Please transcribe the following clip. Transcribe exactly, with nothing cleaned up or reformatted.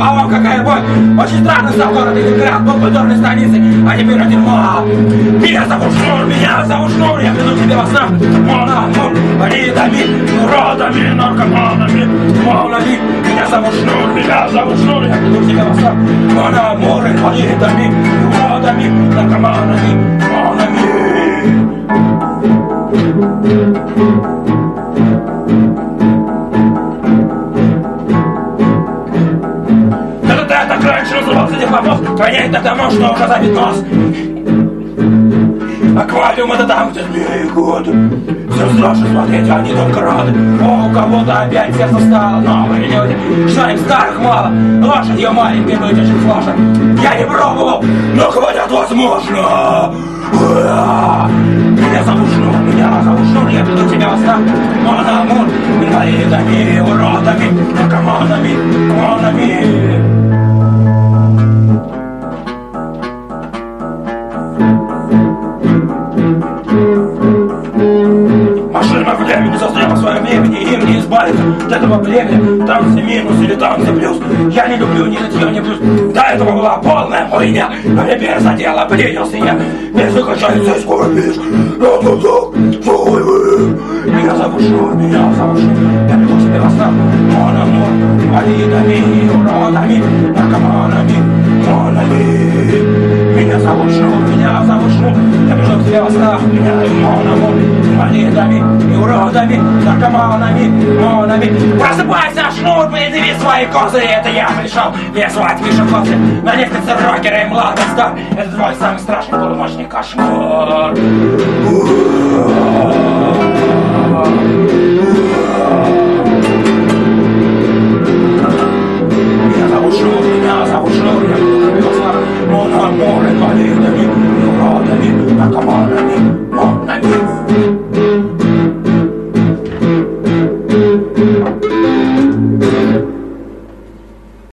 О, какая боль! Очень странно стал город Ленинград, был культурной столицей, а теперь один мал. Меня зовут Шнур, меня зовут Шнур, я приду тебе во снах. Монамур, болидами, уродами, наркоманами, молами. Меня зовут Шнур, меня зовут Шнур, я приду тебе во снах. Монамур, болидами, уродами, наркоманами, молами. Раньше назывался Дихлопов, воняет так давно, что уже забит нос. Аквариум это там, где змеи год. Все страшно смотреть, они только рады. О, у кого-то опять сердце стало. Новые люди, что им старых мало. Лошадью маленькой вытащит с лошадь. Я не пробовал, но хватит возможно. Меня зовут Шнур, меня зовут Шнур, я приду к тебе во снах. Монамур, инвалидами, уродами, наркоманами, клонами. Машина времени застряла в своем времени, им не избавиться от этого племени. Танцы минус или танцы плюс. Я не люблю ни нытье, ни плюс. До этого была полная хуйня, но теперь за дело принялся я. Если качается скоро бишь, на глазах свой вы. Меня зовут Шнур, меня зовут Шнур, я приду к тебе во снах. Монамур, болидами, уродами, наркоманами, монами. Меня зовут Шнур, меня зовут Шнур, я приду к тебе во снах. Меня монамур, болидами и уродами, наркоманами, монами. Просыпайся, Шнур, предъяви свои козыри. Это я пришел рисовать пешеходцы. На них ты рокеры и младый стар. Это твой самый страшный полуночный кошмар. Меня зовут Шнур, меня зовут Шнур, я буду тебе во снах. Монамур, инвалидами, уродами, наркоманами.